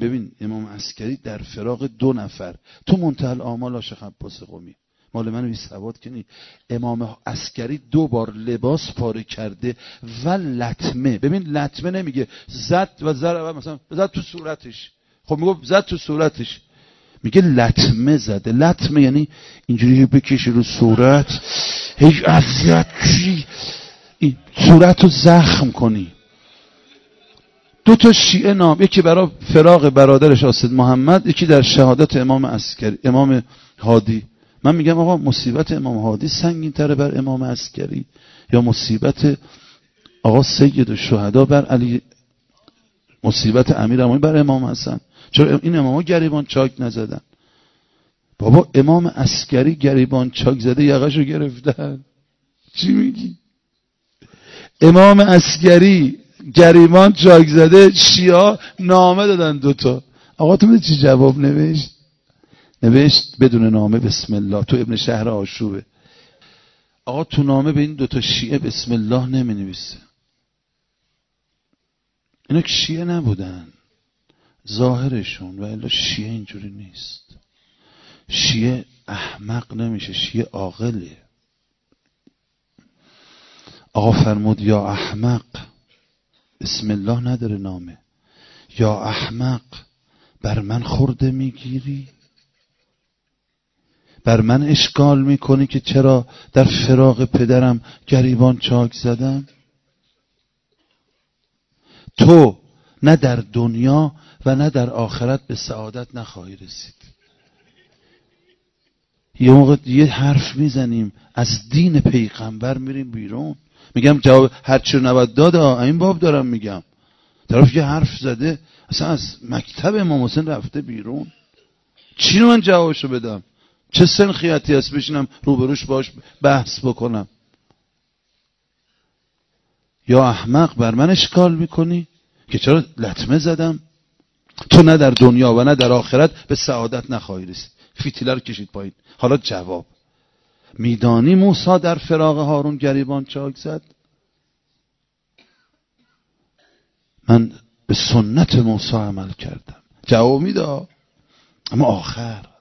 ببین امام عسکری در فراق 2 نفر تو منتهی الآمال شیخ عباس قمی، مال من بی سواد که نی. امام عسکری 2 بار لباس پاره کرده و لطمه. ببین لطمه نمیگه زد و ضرب مثلا زد تو صورتش، خب میگه زد تو صورتش، میگه لطمه زده. لطمه یعنی اینجوری بکشی رو صورت، هیچ اذیت چی صورت رو زخم کنی. 2 تا شیعه نام، یکی برای فراق برادرش اسد محمد، یکی در شهادت امام عسکری، امام هادی. من میگم آقا مصیبت امام هادی سنگین تره بر امام عسکری یا مصیبت آقا سید الشهدا بر علی، مصیبت امیرالمومنین بر امام حسن؟ چرا این اماما گریبان چاک نزدن؟ بابا امام عسکری گریبان چاک زده یقهشو گرفتن. چی میگی؟ امام عسکری گریبان چاک زده، شیعه نامه دادن 2 تا. آقا تو چی جواب نوشت بدون نامه بسم الله. تو ابن شهر آشوبه. آقا تو نامه به این 2 تا شیعه بسم الله نمی نویسه. اینا که شیعه نبودن ظاهرشون، و الا شیعه اینجوری نیست. شیعه احمق نمیشه، شیعه عاقله. آقا فرمود یا احمق، بسم الله نداره نامه. یا احمق بر من خورده میگیری؟ بر من اشکال میکنی که چرا در فراق پدرم گریبان چاک زدم؟ تو نه در دنیا و نه در آخرت به سعادت نخواهی رسید. یه موقع یه حرف میزنیم از دین پیغمبر میریم بیرون. میگم جواب هرچی رو نباید داد، این باب دارم میگم. طرف یه حرف زده اصلا از مکتب امام حسین رفته بیرون، چی رو من جوابشو بدم؟ چه سنخیتی هست بشینم روبروش باش بحث بکنم؟ یا احمق بر من اشکال میکنی که چرا لطمه زدم؟ تو نه در دنیا و نه در آخرت به سعادت نخواهی رسید. فتیله رو کشید پایین. حالا جواب. میدانی موسی در فراق هارون گریبان چاک زد؟ من به سنت موسی عمل کردم. جواب میده، اما آخر